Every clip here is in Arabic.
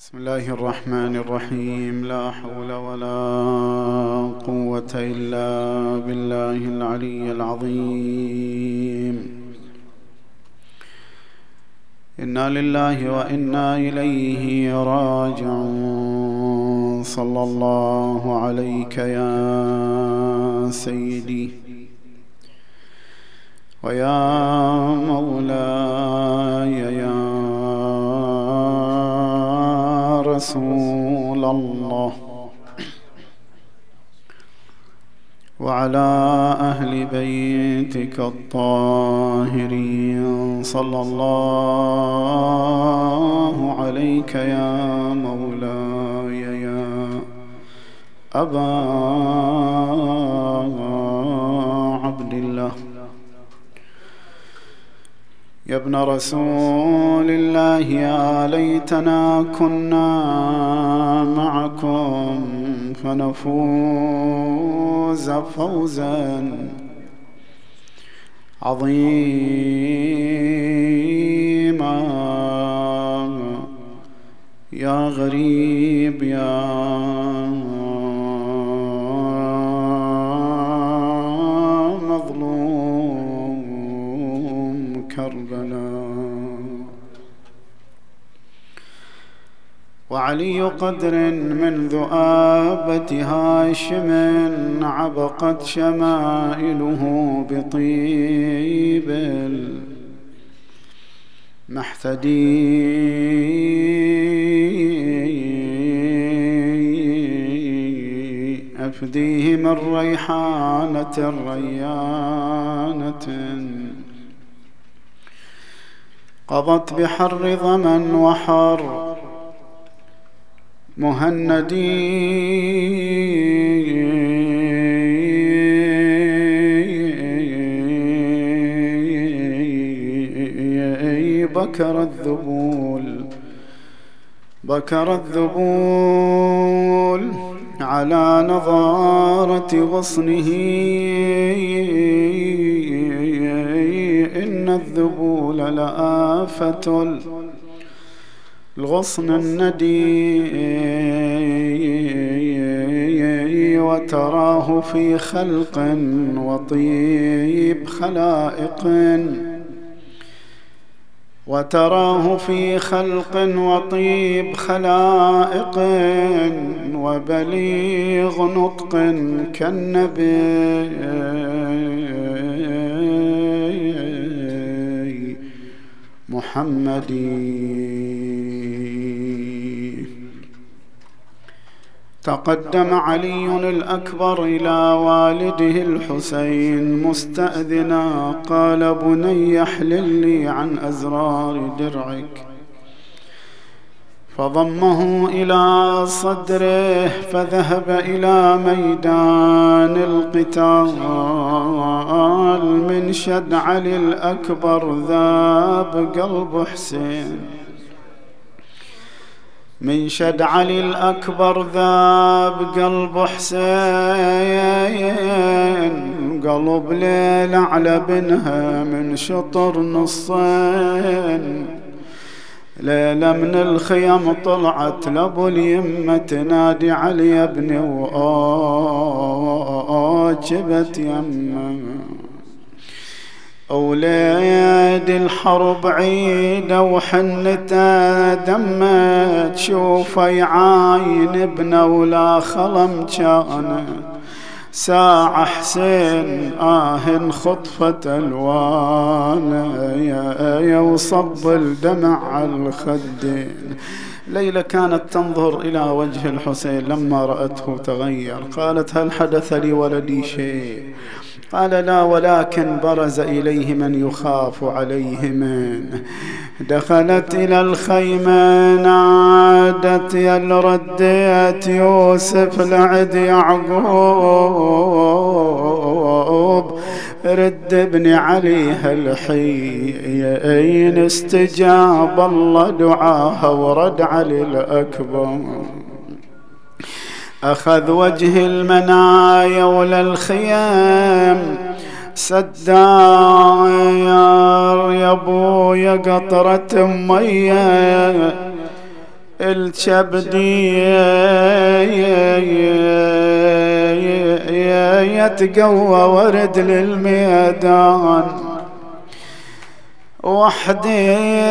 بسم الله الرحمن الرحيم. لا حول ولا قوة إلا بالله العلي العظيم. إنا لله وإنا إليه راجعون. صلى الله عليك يا سيدي ويا مولاي يا رسول الله، وعلى أهل بيتك الطاهرين. صلى الله عليك يا مولاي يا أبا عبد الله، يا ابن رسول الله. يا ليتنا كنا معكم فنفوز فوزا عظيما. يا غريب يا مظلوم كربلاء. وعلي قدر من ذؤابة هاشم عبقت شمائله بطيب المحتدي. أفديه من ريحانة ريانة قضت بحر ظمن وحر مهندي. بكر الذبول على نظارة غصنه. إن الذبول لآفة الغصن الندي. وتراه في خلق وطيب خلائق، وتراه في خلق وطيب خلائق وبليغ نطق كالنبي محمد. تقدم علي الأكبر إلى والده الحسين مستأذنا، قال: بني احلل لي عن أزرار درعك. فضمه إلى صدره فذهب إلى ميدان القتال. من شدعل الأكبر ذاب قلب حسين، من شدعل الأكبر ذاب قلب حسين. قلب ليل على بنها من شطر نصين. ليلة من الخيم طلعت لابو اليمة تنادي علي يا ابني وجبت يمه. أولاد الحرب عيدة وحنته دمت، شوف يعاين ابنه ولا خلم كانت. ساعة حسين خطفة الوانه يا وصب الدمع على الخدين. ليلى كانت تنظر إلى وجه الحسين لما رأته تغير. قالت: هل حدث لي ولدي شيء؟ قال: لا، ولكن برز إليه من يخاف عليه منه. دخلت إلى الخيمة نادت: يا اللي رديت يوسف لعد يعقوب، رد ابن علي هالحين. استجاب الله دعاها ورد علي الأكبر. أخذ وجه المنايا وللخيام سدار. يا ابويا قطرة مية الكبدي يتقوى ورد للميدان وحدي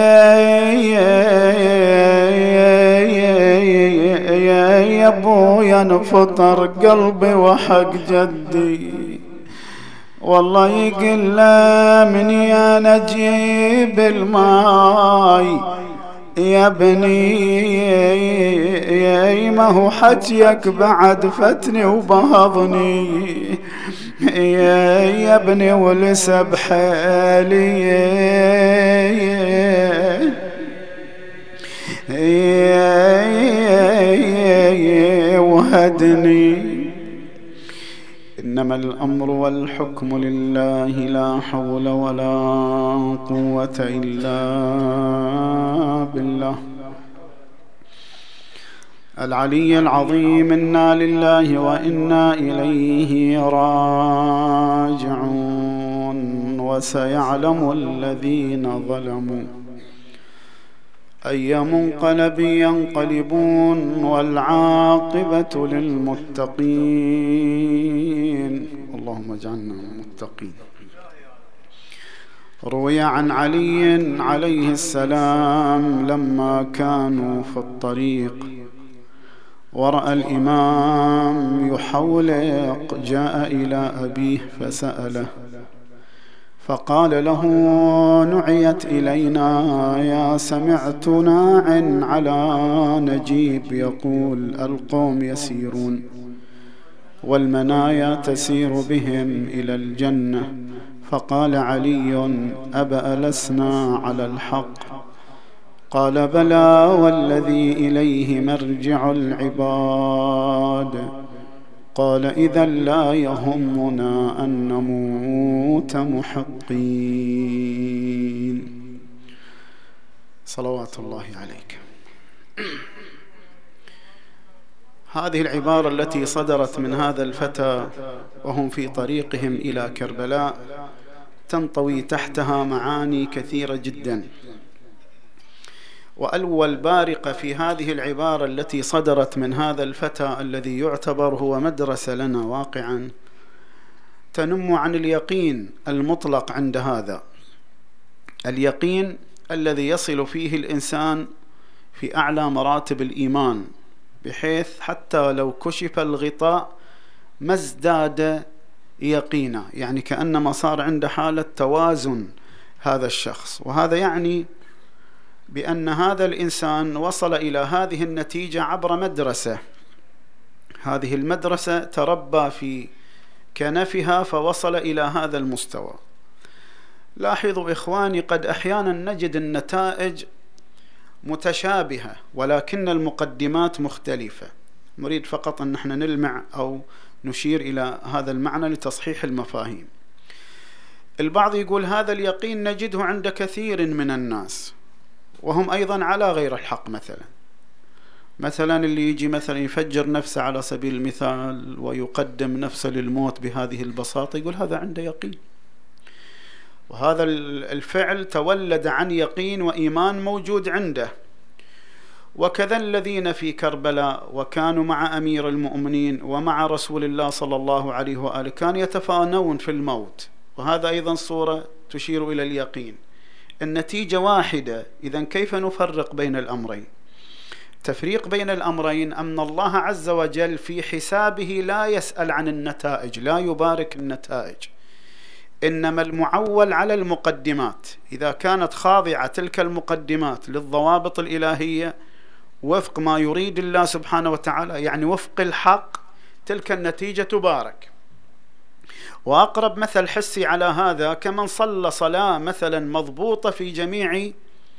يا ابويا انفطر قلبي وحق جدي والله يقل من يا نجيب الماي يا ابني ما هو حجيك بعد فتني وبهضني يا ابني ولسب حالي وهدني إنما الأمر والحكم لله لا حول ولا قوة إلا بالله العلي العظيم. إنا لله وإنا إليه راجعون. وسيعلم الذين ظلموا أي منقلب ينقلبون والعاقبة للمتقين. اللهم اجعلنا متقين. روي عن علي عليه السلام لما كانوا في الطريق ورأى الإمام يحولق جاء إلى أبيه فسأله فقال له نعيت إلينا يا سمعت ناع على نجيب يقول القوم يسيرون والمنايا تسير بهم إلى الجنة. فقال علي أبأ لسنا على الحق؟ قال بلى والذي إليه مرجع العباد. قال إذا لا يهمنا أن نموت محقين. صلوات الله عليك. هذه العبارة التي صدرت من هذا الفتى وهم في طريقهم إلى كربلاء تنطوي تحتها معاني كثيرة جدا. وأول بارقة في هذه العبارة التي صدرت من هذا الفتى الذي يعتبر هو مدرسة لنا واقعا تنم عن اليقين المطلق عند هذا اليقين الذي يصل فيه الإنسان في أعلى مراتب الإيمان بحيث حتى لو كشف الغطاء ما ازداد يقينا، يعني كأنما صار عنده حالة توازن هذا الشخص. وهذا يعني بأن هذا الإنسان وصل إلى هذه النتيجة عبر مدرسة، هذه المدرسة تربى في كنفها فوصل إلى هذا المستوى. لاحظوا إخواني قد أحيانا نجد النتائج متشابهة ولكن المقدمات مختلفة. نريد فقط أن نحن نلمع أو نشير إلى هذا المعنى لتصحيح المفاهيم. البعض يقول هذا اليقين نجده عند كثير من الناس وهم أيضا على غير الحق. مثلا اللي يجي مثلا يفجر نفسه على سبيل المثال ويقدم نفسه للموت بهذه البساطة يقول هذا عنده يقين، وهذا الفعل تولد عن يقين وإيمان موجود عنده. وكذا الذين في كربلاء وكانوا مع أمير المؤمنين ومع رسول الله صلى الله عليه وآله كانوا يتفانون في الموت، وهذا أيضا صورة تشير إلى اليقين. النتيجة واحدة، إذن كيف نفرق بين الأمرين؟ تفريق بين الأمرين أن الله عز وجل في حسابه لا يسأل عن النتائج، لا يبارك النتائج، إنما المعول على المقدمات. إذا كانت خاضعة تلك المقدمات للضوابط الإلهية وفق ما يريد الله سبحانه وتعالى، يعني وفق الحق، تلك النتيجة تبارك. وأقرب مثل حسي على هذا كمن صلى صلاة مثلا مضبوطة في جميع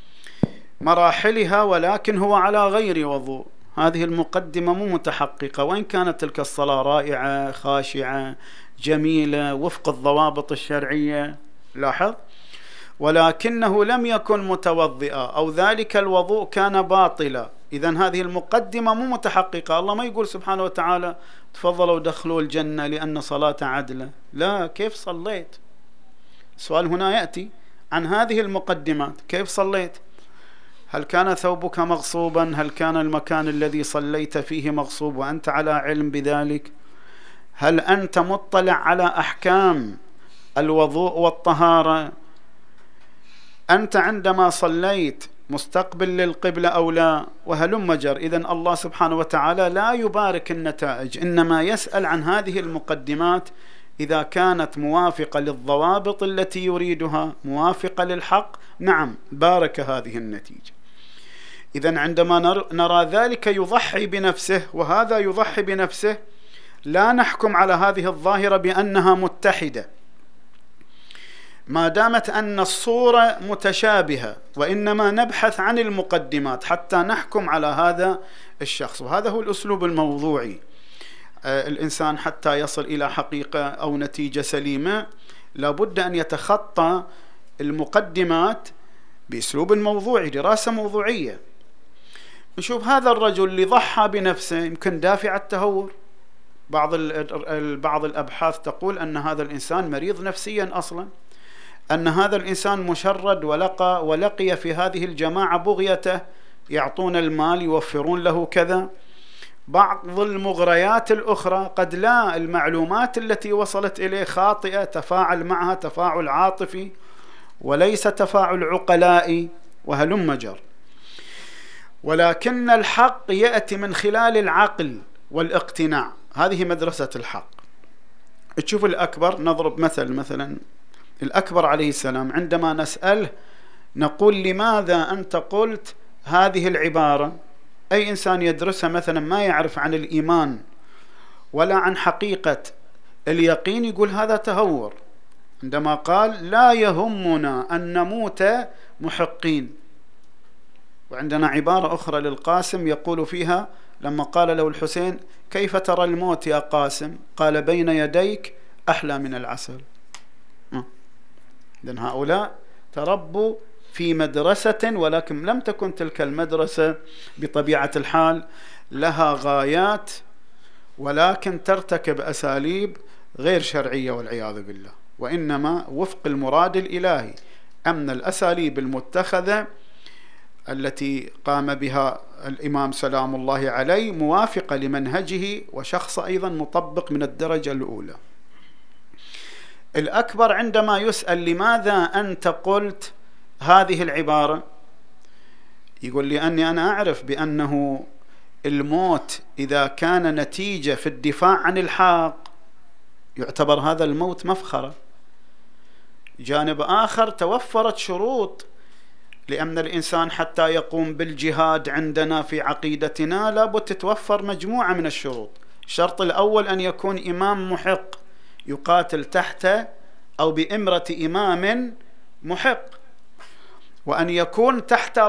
مراحلها ولكن هو على غير وضوء، هذه المقدمة مو متحققة، وإن كانت تلك الصلاة رائعة خاشعة جميلة وفق الضوابط الشرعية، لاحظ، ولكنه لم يكن متوضئا أو ذلك الوضوء كان باطلا. إذن هذه المقدمة مو متحققة. الله ما يقول سبحانه وتعالى تفضلوا دخلوا الجنة لأن صلاة عدلة، لا، كيف صليت؟ السؤال هنا يأتي عن هذه المقدمات، كيف صليت؟ هل كان ثوبك مغصوبا؟ هل كان المكان الذي صليت فيه مغصوب وأنت على علم بذلك؟ هل أنت مطلع على أحكام الوضوء والطهارة؟ أنت عندما صليت مستقبل للقبلة أو لا؟ وهلم جر. إذن الله سبحانه وتعالى لا يبارك النتائج، إنما يسأل عن هذه المقدمات إذا كانت موافقة للضوابط التي يريدها، موافقة للحق، نعم بارك هذه النتيجة. إذن عندما نرى ذلك يضحي بنفسه وهذا يضحي بنفسه، لا نحكم على هذه الظاهرة بأنها متحدة ما دامت أن الصورة متشابهة، وإنما نبحث عن المقدمات حتى نحكم على هذا الشخص. وهذا هو الأسلوب الموضوعي. الإنسان حتى يصل إلى حقيقة أو نتيجة سليمة لابد أن يتخطى المقدمات بأسلوب موضوعي، دراسة موضوعية. نشوف هذا الرجل اللي ضحى بنفسه يمكن دافع التهور. بعض الأبحاث تقول أن هذا الإنسان مريض نفسيا أصلا، أن هذا الإنسان مشرد ولقي في هذه الجماعة بغيته، يعطون المال، يوفرون له كذا. بعض المغريات الأخرى قد لا، المعلومات التي وصلت إليه خاطئة، تفاعل معها تفاعل عاطفي وليس تفاعل عقلائي، وهلم جر. ولكن الحق يأتي من خلال العقل والاقتناع. هذه مدرسة الحق. تشوف الأكبر، نضرب مثلا الأكبر عليه السلام، عندما نسأله نقول لماذا أنت قلت هذه العبارة؟ أي إنسان يدرسها مثلا ما يعرف عن الإيمان ولا عن حقيقة اليقين يقول هذا تهور. عندما قال لا يهمنا أن نموت محقين. وعندنا عبارة أخرى للقاسم يقول فيها لما قال له الحسين كيف ترى الموت يا قاسم؟ قال بين يديك أحلى من العسل. إذن هؤلاء تربوا في مدرسة، ولكن لم تكن تلك المدرسة بطبيعة الحال لها غايات، ولكن ترتكب أساليب غير شرعية والعياذ بالله، وإنما وفق المراد الإلهي. أمن الأساليب المتخذة التي قام بها الإمام سلام الله عليه موافقة لمنهجه، وشخص أيضا مطبق من الدرجة الأولى. الأكبر عندما يسأل لماذا أنت قلت هذه العبارة؟ يقول لأني أنا أعرف بأنه الموت إذا كان نتيجة في الدفاع عن الحق يعتبر هذا الموت مفخرة. جانب آخر توفرت شروط لأن الإنسان حتى يقوم بالجهاد عندنا في عقيدتنا لابد تتوفر مجموعة من الشروط. الشرط الأول أن يكون إمام محق يقاتل تحت أو بإمرة إمام محق، وأن يكون تحت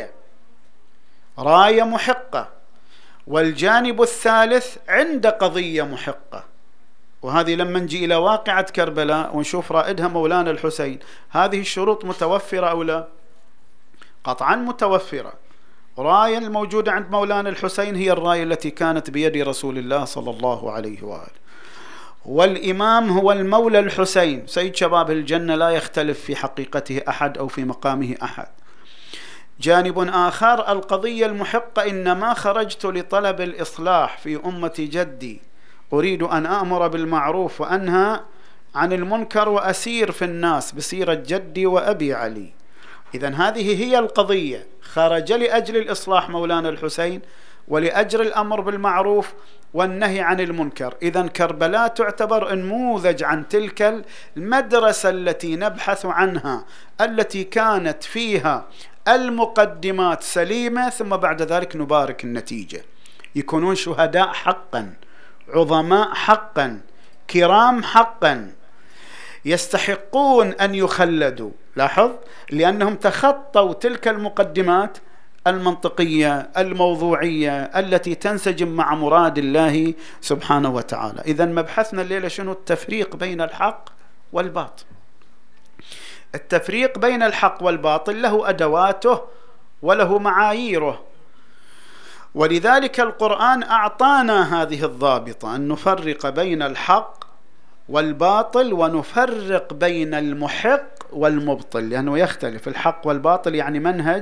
راية محقة، والجانب الثالث عند قضية محقة. وهذه لما نجي إلى واقعة كربلاء ونشوف رائدها مولانا الحسين، هذه الشروط متوفرة أو لا؟ قطعا متوفرة. راية الموجودة عند مولانا الحسين هي الراية التي كانت بيد رسول الله صلى الله عليه وآله، والإمام هو المولى الحسين سيد شباب الجنة، لا يختلف في حقيقته أحد أو في مقامه أحد. جانب آخر القضية المحقة، إنما خرجت لطلب الإصلاح في أمة جدي، أريد أن أأمر بالمعروف وأنهى عن المنكر وأسير في الناس بسيرة جدي وأبي علي. إذن هذه هي القضية، خرج لأجل الإصلاح مولانا الحسين ولأجل الأمر بالمعروف والنهي عن المنكر. إذن كربلاء تعتبر نموذج عن تلك المدرسة التي نبحث عنها، التي كانت فيها المقدمات سليمة، ثم بعد ذلك نبارك النتيجة. يكونون شهداء حقا، عظماء حقا، كرام حقا، يستحقون أن يخلدوا. لاحظ، لأنهم تخطوا تلك المقدمات المنطقية الموضوعية التي تنسجم مع مراد الله سبحانه وتعالى. إذن مبحثنا الليلة شنو؟ التفريق بين الحق والباطل. التفريق بين الحق والباطل له أدواته وله معاييره، ولذلك القرآن أعطانا هذه الضابطة، أن نفرق بين الحق والباطل ونفرق بين المحق والمبطل، لأنه يختلف الحق والباطل، يعني منهج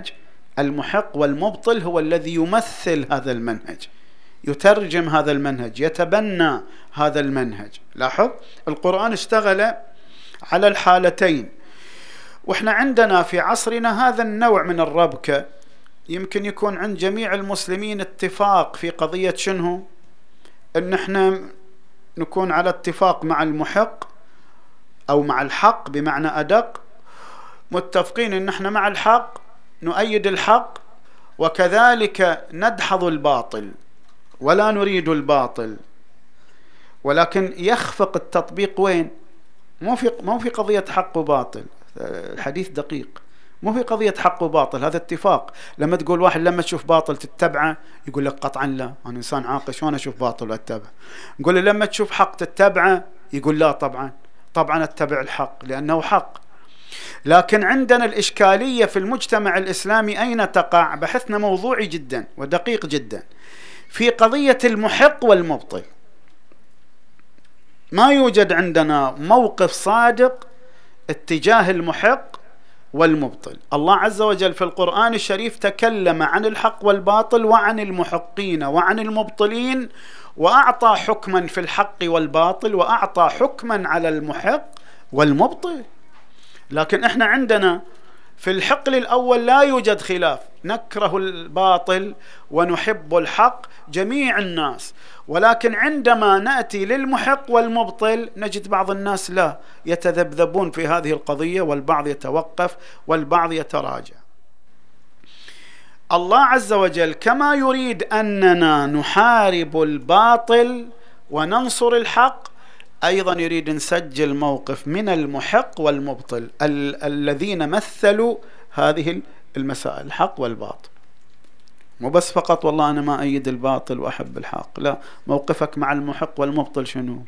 المحق والمبطل هو الذي يمثل هذا المنهج، يترجم هذا المنهج، يتبنى هذا المنهج. لاحظ القرآن اشتغل على الحالتين. واحنا عندنا في عصرنا هذا النوع من الربكة، يمكن يكون عند جميع المسلمين اتفاق في قضية شنو؟ ان احنا نكون على اتفاق مع المحق او مع الحق، بمعنى ادق متفقين ان احنا مع الحق، نؤيد الحق، وكذلك ندحض الباطل ولا نريد الباطل. ولكن يخفق التطبيق وين؟ مو في قضية حق وباطل، الحديث دقيق، مو في قضية حق وباطل، هذا اتفاق. لما تقول واحد لما تشوف باطل تتبعه، يقول لك قطعا لا، أنا إنسان عاقل شلون أشوف باطل وأتبعه. نقول له لما تشوف حق تتبعه، يقول لا طبعا أتبع الحق لأنه حق. لكن عندنا الإشكالية في المجتمع الإسلامي أين تقع؟ بحثنا موضوعي جدا ودقيق جدا في قضية المحق والمبطل. ما يوجد عندنا موقف صادق اتجاه المحق والمبطل. الله عز وجل في القرآن الشريف تكلم عن الحق والباطل وعن المحقين وعن المبطلين، وأعطى حكما في الحق والباطل، وأعطى حكما على المحق والمبطل. لكن احنا عندنا في الحقل الأول لا يوجد خلاف، نكره الباطل ونحب الحق جميع الناس. ولكن عندما نأتي للمحق والمبطل نجد بعض الناس لا، يتذبذبون في هذه القضية، والبعض يتوقف والبعض يتراجع. الله عز وجل كما يريد أننا نحارب الباطل وننصر الحق، أيضا يريد نسجل موقف من المحق والمبطل الذين مثلوا هذه المسائل، الحق والباطل. مو بس فقط والله أنا ما أيد الباطل وأحب الحق، لا، موقفك مع المحق والمبطل شنو؟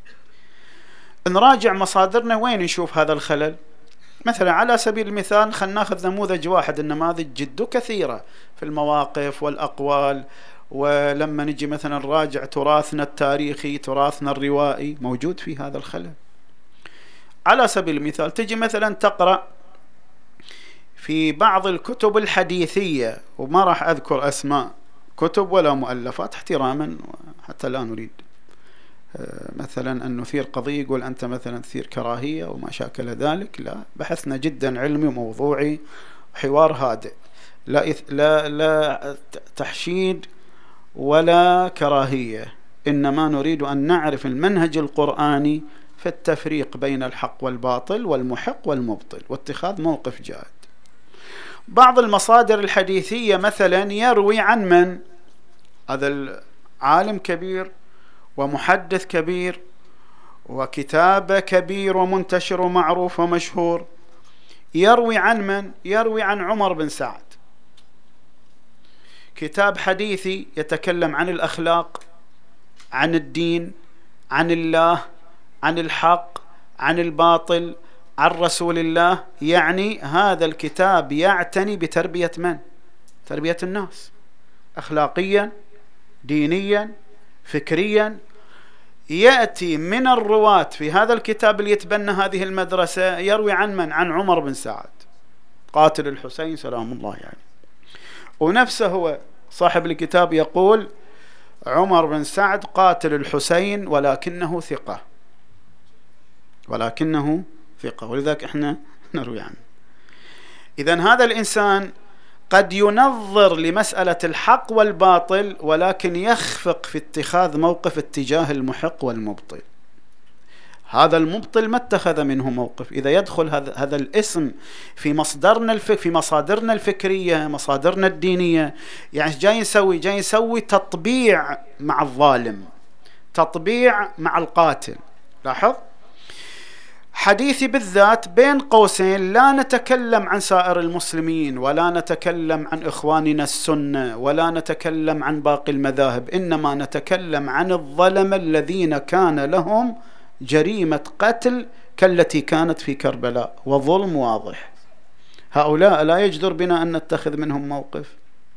نراجع مصادرنا وين نشوف هذا الخلل. مثلا على سبيل المثال خلنا ناخذ نموذج واحد، النماذج جد كثيرة في المواقف والأقوال. ولما نجي مثلا نراجع تراثنا التاريخي، تراثنا الروائي، موجود في هذا الخلل. على سبيل المثال تجي مثلا تقرأ في بعض الكتب الحديثية، وما راح أذكر أسماء كتب ولا مؤلفات احتراما، حتى لا نريد مثلا أن نثير قضية يقول أنت مثلا تثير كراهية وما شاكل ذلك. لا، بحثنا جدا علمي وموضوعي، حوار هادئ، لا تحشيد ولا كراهية، إنما نريد أن نعرف المنهج القرآني في التفريق بين الحق والباطل والمحق والمبطل، واتخاذ موقف جاد. بعض المصادر الحديثية مثلا يروي عن من؟ هذا العالم كبير ومحدث كبير وكتاب كبير ومنتشر ومعروف ومشهور، يروي عن من؟ يروي عن عمر بن سعد، كتاب حديثي يتكلم عن الأخلاق، عن الدين، عن الله، عن الحق، عن الباطل، عن رسول الله. يعني هذا الكتاب يعتني بتربية من؟ تربية الناس أخلاقيا، دينيا، فكريا. يأتي من الرواة في هذا الكتاب اللي يتبنى هذه المدرسة يروي عن من؟ عن عمر بن سعد قاتل الحسين سلام الله يعني. ونفسه هو صاحب الكتاب يقول عمر بن سعد قاتل الحسين ولكنه ثقة، ولكنه ثقة، ولذلك احنا نروي عنه. إذن هذا الإنسان قد ينظر لمسألة الحق والباطل، ولكن يخفق في اتخاذ موقف اتجاه المحق والمبطل. هذا المبطل ما اتخذ منه موقف. إذا يدخل هذا الاسم في مصدرنا في مصادرنا الفكرية، مصادرنا الدينية، يعني جاي نسوي تطبيع مع الظالم، تطبيع مع القاتل. لاحظ حديثي بالذات بين قوسين لا نتكلم عن سائر المسلمين، ولا نتكلم عن إخواننا السنة، ولا نتكلم عن باقي المذاهب، إنما نتكلم عن الظلمة الذين كان لهم جريمة قتل كالتي كانت في كربلاء، وظلم واضح. هؤلاء لا يجدر بنا أن نتخذ منهم موقف.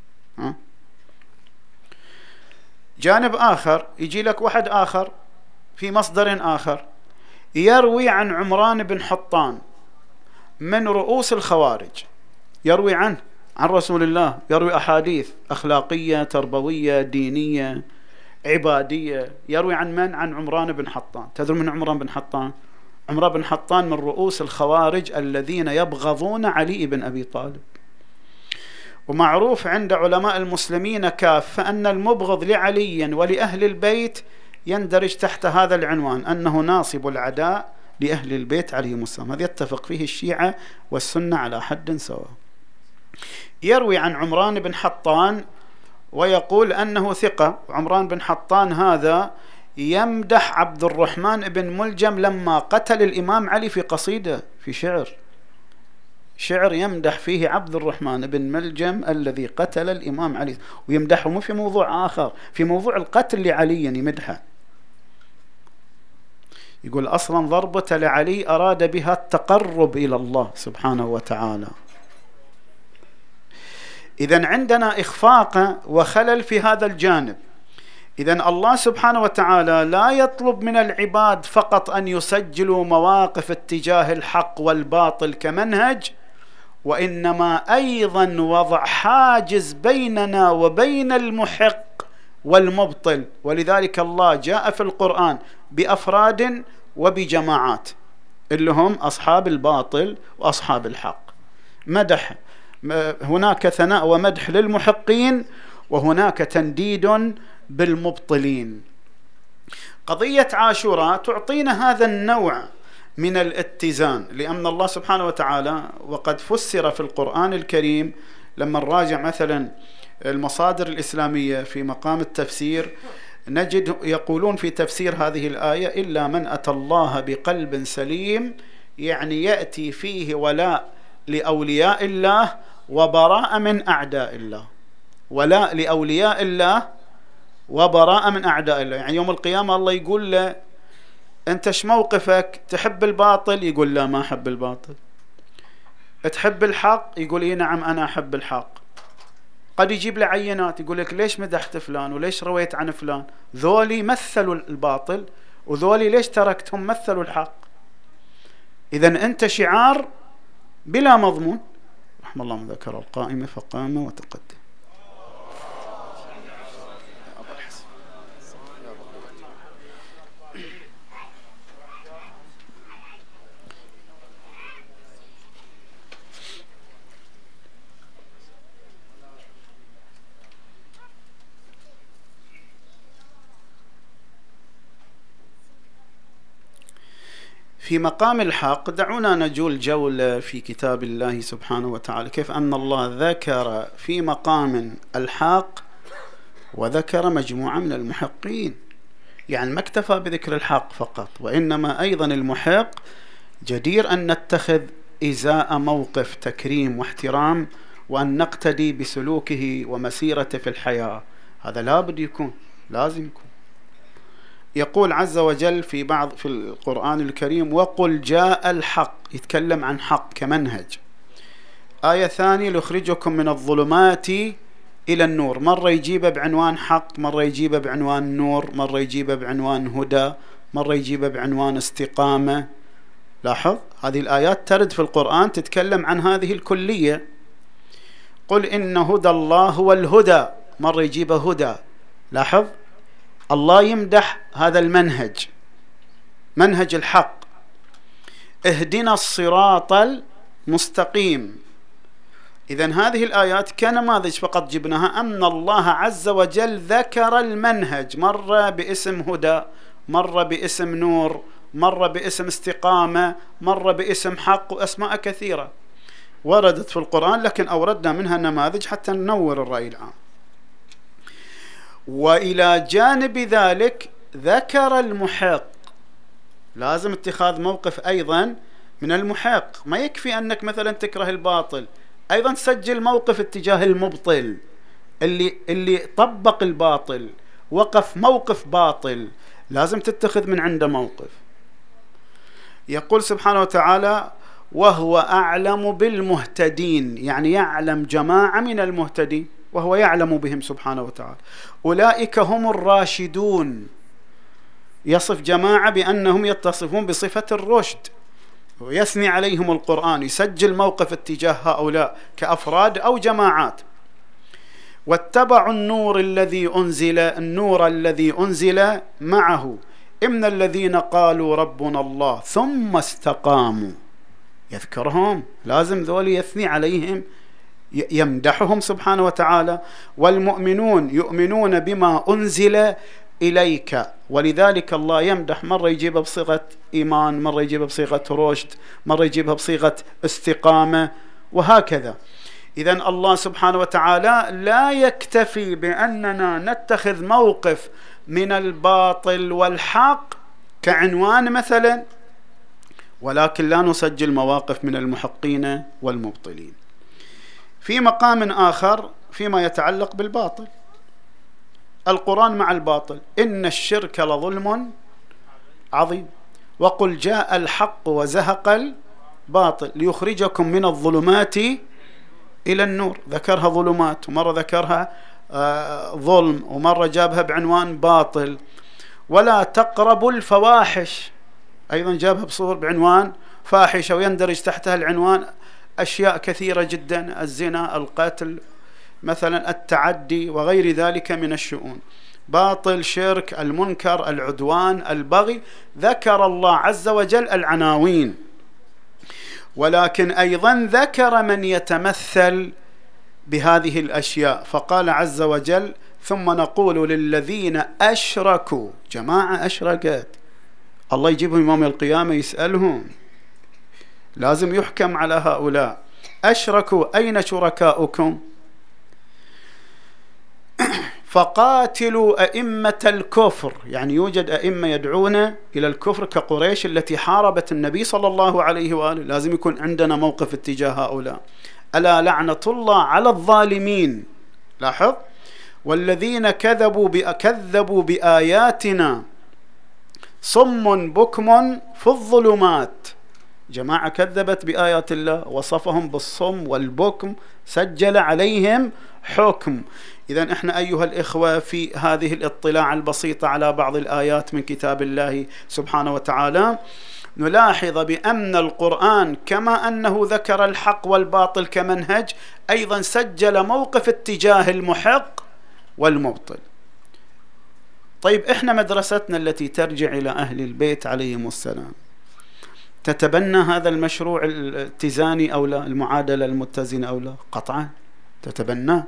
جانب آخر يجي لك واحد آخر في مصدر آخر يروي عن عمران بن حطان من رؤوس الخوارج، يروي عنه عن رسول الله، يروي أحاديث أخلاقية تربوية دينية عبادية. يروي عن من؟ عن عمران بن حطان. تدرون من عمران بن حطان؟ عمران بن حطان من رؤوس الخوارج الذين يبغضون علي بن أبي طالب، ومعروف عند علماء المسلمين كافة أن المبغض لعلي ولأهل البيت يندرج تحت هذا العنوان، أنه ناصب العداء لأهل البيت عليهم السلام. هذا يتفق فيه الشيعة والسنة على حد سواء. يروي عن عمران بن حطان ويقول أنه ثقة. عمران بن حطان هذا يمدح عبد الرحمن بن ملجم لما قتل الإمام علي في قصيدة، في شعر يمدح فيه عبد الرحمن بن ملجم الذي قتل الإمام علي، ويمدحه مو في موضوع آخر، في موضوع القتل لعلي يمدحه. يقول أصلا ضربة لعلي أراد بها التقرب إلى الله سبحانه وتعالى. إذن عندنا إخفاق وخلل في هذا الجانب. إذن الله سبحانه وتعالى لا يطلب من العباد فقط أن يسجلوا مواقف اتجاه الحق والباطل كمنهج، وإنما أيضا وضع حاجز بيننا وبين المحق والمبطل. ولذلك الله جاء في القرآن بأفراد وبجماعات اللي هم أصحاب الباطل وأصحاب الحق. مدح، هناك ثناء ومدح للمحقين، وهناك تنديد بالمبطلين. قضية عاشوراء تعطينا هذا النوع من الاتزان، لأن الله سبحانه وتعالى وقد فسر في القرآن الكريم. لما نراجع مثلا المصادر الإسلامية في مقام التفسير نجد يقولون في تفسير هذه الآية: إلا من أتى الله بقلب سليم، يعني يأتي فيه ولاء لأولياء الله وبراء من أعداء الله. ولاء لأولياء الله وبراء من أعداء الله، يعني يوم القيامة الله يقول له: أنت ايش موقفك؟ تحب الباطل؟ يقول: لا، ما أحب الباطل. تحب الحق؟ يقول: إيه نعم أنا أحب الحق. قد يجيب له عينات، يقول لك: ليش مدحت فلان وليش رويت عن فلان؟ ذولي مثلوا الباطل، وذولي ليش تركتهم مثلوا الحق. إذن أنت شعار بلا مضمون. رحم الله من ذكر القائم فقام وتقدم. في مقام الحق دعونا نجول جولة في كتاب الله سبحانه وتعالى، كيف أن الله ذكر في مقام الحق وذكر مجموعة من المحقين. يعني ما اكتفى بذكر الحق فقط، وإنما أيضا المحق جدير أن نتخذ إزاء موقف تكريم واحترام، وأن نقتدي بسلوكه ومسيرته في الحياة. هذا لابد يكون، لازم يكون. يقول عز وجل في القرآن الكريم: وقل جاء الحق، يتكلم عن حق كمنهج. آية ثانية: ليخرجكم من الظلمات إلى النور. مرة يجيبه بعنوان حق، مرة يجيبه بعنوان نور، مرة يجيبه بعنوان هدى، مرة يجيبه بعنوان استقامة. لاحظ هذه الآيات ترد في القرآن تتكلم عن هذه الكلية. قل إن هدى الله هو الهدى، مرة يجيبه هدى. لاحظ الله يمدح هذا المنهج، منهج الحق. اهدنا الصراط المستقيم. إذن هذه الآيات كنماذج فقط جبناها أن الله عز وجل ذكر المنهج، مرة باسم هدى، مرة باسم نور، مرة باسم استقامة، مرة باسم حق، وأسماء كثيرة وردت في القرآن، لكن أوردنا منها نماذج حتى ننور الرأي العام. وإلى جانب ذلك ذكر المحق، لازم اتخاذ موقف أيضا من المحق. ما يكفي أنك مثلا تكره الباطل، أيضا سجل موقف اتجاه المبطل اللي طبق الباطل، وقف موقف باطل، لازم تتخذ من عنده موقف. يقول سبحانه وتعالى: وهو أعلم بالمهتدين، يعني يعلم جماعة من المهتدين وهو يعلم بهم سبحانه وتعالى. أولئك هم الراشدون، يصف جماعة بأنهم يتصفون بصفة الرشد. ويثني عليهم القرآن، يسجل موقف اتجاه هؤلاء كأفراد أو جماعات. واتبعوا النور الذي أنزل معه إن الذين قالوا ربنا الله ثم استقاموا. يذكرهم، لازم ذولي يثني عليهم، يمدحهم سبحانه وتعالى. والمؤمنون يؤمنون بما أنزل إليك، ولذلك الله يمدح، مرة يجيبها بصيغة إيمان، مرة يجيبها بصيغة رشد، مرة يجيبها بصيغة استقامة، وهكذا. إذن الله سبحانه وتعالى لا يكتفي بأننا نتخذ موقف من الباطل والحق كعنوان مثلا، ولكن لا نسجل مواقف من المحقين والمبطلين. في مقام آخر فيما يتعلق بالباطل، القرآن مع الباطل: إن الشرك لظلم عظيم وقل جاء الحق وزهق الباطل ليخرجكم من الظلمات إلى النور. ذكرها ظلمات، ومرة ذكرها ظلم، ومرة جابها بعنوان باطل. ولا تقربوا الفواحش، أيضا جابها بصور بعنوان فاحشة، ويندرج تحتها العنوان أشياء كثيرة جدا: الزنا، القتل مثلا، التعدي، وغير ذلك من الشؤون. باطل، شرك، المنكر، العدوان، البغي، ذكر الله عز وجل العناوين، ولكن أيضا ذكر من يتمثل بهذه الأشياء، فقال عز وجل: ثم نقول للذين أشركوا. جماعة أشركت، الله يجيبهم يوم القيامة يسألهم، لازم يحكم على هؤلاء. أشركوا أين شركاؤكم؟ فقاتلوا أئمة الكفر، يعني يوجد أئمة يدعون إلى الكفر كقريش التي حاربت النبي صلى الله عليه وآله، لازم يكون عندنا موقف اتجاه هؤلاء. ألا لعنة الله على الظالمين. لاحظ: والذين كذبوا بآياتنا صم بكم في الظلمات. جماعة كذبت بآيات الله، وصفهم بالصم والبكم، سجل عليهم حكم. إذن إحنا أيها الإخوة في هذه الاطلاع البسيطة على بعض الآيات من كتاب الله سبحانه وتعالى نلاحظ بأن القرآن كما أنه ذكر الحق والباطل كمنهج، أيضا سجل موقف اتجاه المحق والمبطل. طيب، إحنا مدرستنا التي ترجع إلى أهل البيت عليهم السلام تتبنى هذا المشروع الاتزاني أو لا، المعادلة المتزنة أو لا؟ قطعا تتبناه.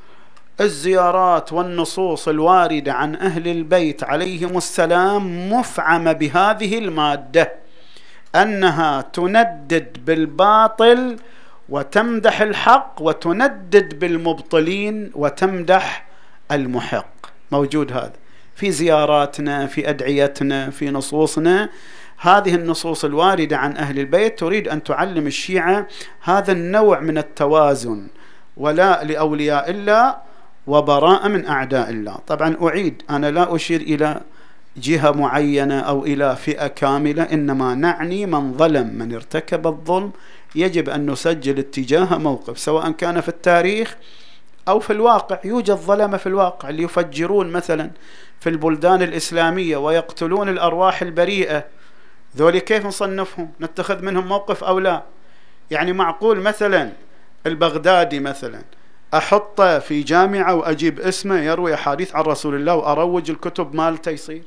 الزيارات والنصوص الواردة عن أهل البيت عليهم السلام مفعمة بهذه المادة، أنها تندد بالباطل وتمدح الحق، وتندد بالمبطلين وتمدح المحق. موجود هذا في زياراتنا، في أدعيتنا، في نصوصنا. هذه النصوص الواردة عن أهل البيت تريد أن تعلم الشيعة هذا النوع من التوازن، ولاء لأولياء الله وبراءة من أعداء الله. طبعا أعيد، أنا لا أشير إلى جهة معينة أو إلى فئة كاملة، إنما نعني من ظلم، من ارتكب الظلم يجب أن نسجل اتجاه موقف، سواء كان في التاريخ أو في الواقع. يوجد ظلمة في الواقع اللي يفجرون مثلا في البلدان الإسلامية ويقتلون الأرواح البريئة، ذولي كيف نصنفهم؟ نتخذ منهم موقف أو لا؟ يعني معقول مثلا البغدادي مثلا أحطه في جامعة وأجيب اسمه يروي أحاديث عن رسول الله وأروج الكتب مالته يصير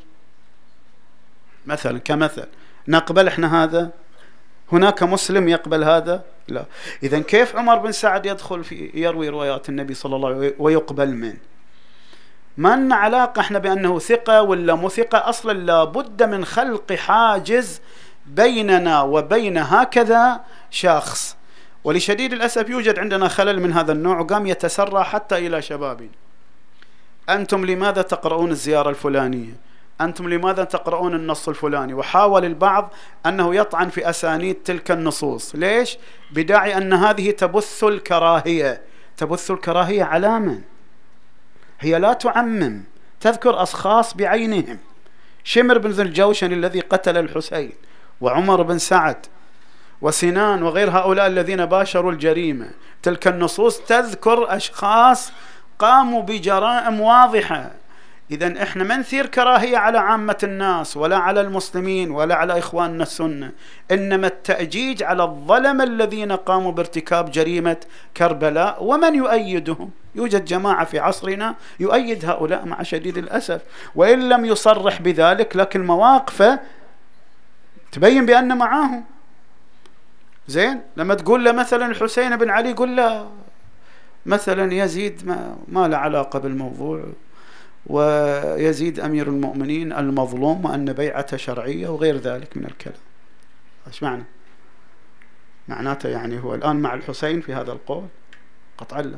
مثلا كمثل؟ نقبل إحنا هذا؟ هناك مسلم يقبل هذا؟ لا. إذن كيف عمر بن سعد يدخل في يروي روايات النبي صلى الله عليه وسلم ويقبل منه؟ ما لنا علاقة إحنا بأنه ثقة ولا مو ثقة، أصلا لابد من خلق حاجز بيننا وبين هكذا شخص. ولشديد الأسف يوجد عندنا خلل من هذا النوع، وقام يتسرع حتى إلى شبابنا: أنتم لماذا تقرؤون الزيارة الفلانية؟ أنتم لماذا تقرؤون النص الفلاني؟ وحاول البعض أنه يطعن في أسانيد تلك النصوص. ليش؟ بداعي أن هذه تبث الكراهية. تبث الكراهية على من؟ هي لا تعمم، تذكر أشخاص بعينهم: شمر بن ذي الجوشن الذي قتل الحسين، وعمر بن سعد، وسنان، وغير هؤلاء الذين باشروا الجريمة. تلك النصوص تذكر أشخاص قاموا بجرائم واضحة. إذن إحنا ما نثير كراهية على عامة الناس ولا على المسلمين ولا على إخواننا السنة، إنما التأجيج على الظلم الذين قاموا بارتكاب جريمة كربلاء ومن يؤيدهم. يوجد جماعة في عصرنا يؤيد هؤلاء مع شديد الأسف، وإن لم يصرح بذلك لكن مواقفه تبين بأن معاهم. زين، لما تقول له مثلا الحسين بن علي، قل له مثلا يزيد ما له علاقة بالموضوع، ويزيد أمير المؤمنين المظلوم، وأن بيعته شرعية وغير ذلك من الكلام. ايش معناته يعني هو الآن مع الحسين في هذا القول؟ قطعا لا.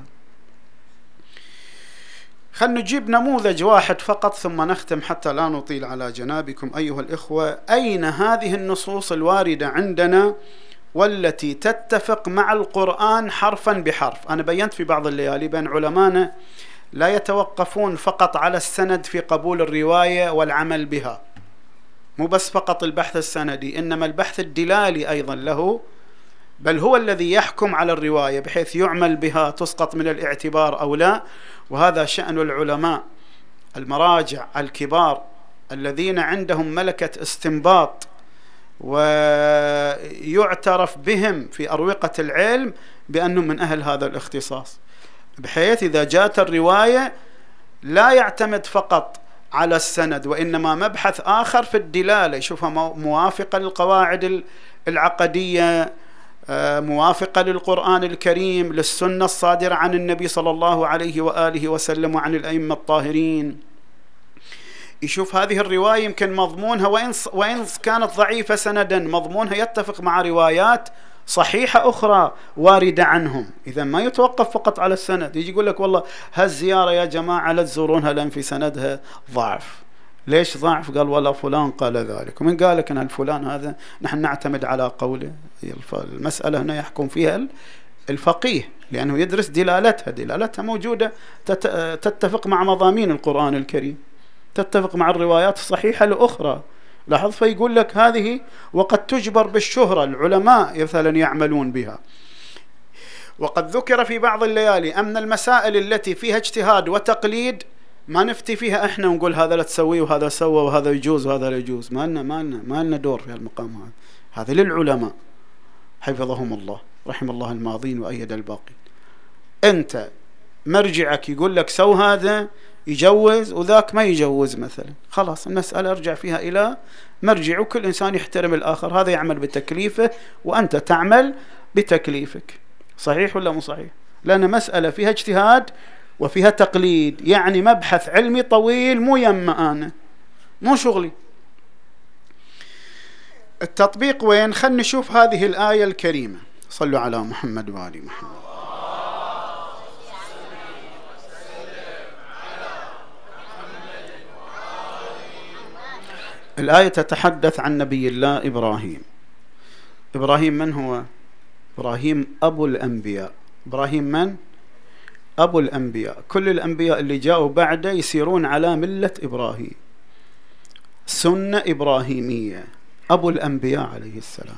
خلنا نجيب نموذج واحد فقط ثم نختم حتى لا نطيل على جنابكم أيها الإخوة. أين هذه النصوص الواردة عندنا والتي تتفق مع القرآن حرفا بحرف؟ أنا بينت في بعض الليالي بأن علمانا لا يتوقفون فقط على السند في قبول الرواية والعمل بها، مو بس فقط البحث السندي، إنما البحث الدلالي أيضا له، بل هو الذي يحكم على الرواية بحيث يعمل بها تسقط من الاعتبار أو لا. وهذا شأن العلماء المراجع الكبار الذين عندهم ملكة استنباط ويعترف بهم في أروقة العلم بأنهم من أهل هذا الاختصاص، بحيث إذا جاءت الرواية لا يعتمد فقط على السند، وإنما مبحث آخر في الدلالة، يشوفها موافقة للقواعد العقدية، موافقة للقرآن الكريم، للسنة الصادرة عن النبي صلى الله عليه وآله وسلم وعن الأئمة الطاهرين. يشوف هذه الرواية يمكن مضمونها وإن كانت ضعيفة سندا، مضمونها يتفق مع روايات صحيحة أخرى واردة عنهم. إذا ما يتوقف فقط على السند. يجي يقول لك والله هالزيارة يا جماعة لا تزورونها لأن في سندها ضعف. ليش ضعف؟ قال والله فلان قال ذلك. ومن قال لك أن الفلان هذا نحن نعتمد على قوله؟ المسألة هنا يحكم فيها الفقيه، لأنه يدرس دلالتها موجودة، تتفق مع مضامين القرآن الكريم، تتفق مع الروايات الصحيحة الأخرى. لاحظ، فيقول لك هذه وقد تجبر بالشهرة، العلماء مثلا يعملون بها. وقد ذكر في بعض الليالي أن المسائل التي فيها اجتهاد وتقليد ما نفتي فيها احنا ونقول هذا لا تسويه وهذا سوى وهذا يجوز وهذا لا يجوز. ما لنا دور في المقام هذا للعلماء حفظهم الله، رحم الله الماضين وأيد الباقين. أنت مرجعك يقول لك سو هذا يجوز وذاك ما يجوز مثلا، خلاص المسألة ارجع فيها إلى مرجع، وكل إنسان يحترم الآخر، هذا يعمل بتكليفه وأنت تعمل بتكليفك. صحيح ولا مو صحيح؟ لأن مسألة فيها اجتهاد وفيها تقليد، يعني مبحث علمي طويل، مو يما أنا مو شغلي. التطبيق وين؟ خلنا نشوف هذه الآية الكريمة. صلوا على محمد وآل محمد. الآية تتحدث عن نبي الله إبراهيم. إبراهيم من هو؟ إبراهيم أبو الأنبياء. إبراهيم من؟ أبو الأنبياء. كل الأنبياء اللي جاءوا بعده يسيرون على ملة إبراهيم، سنة إبراهيمية، أبو الأنبياء عليه السلام.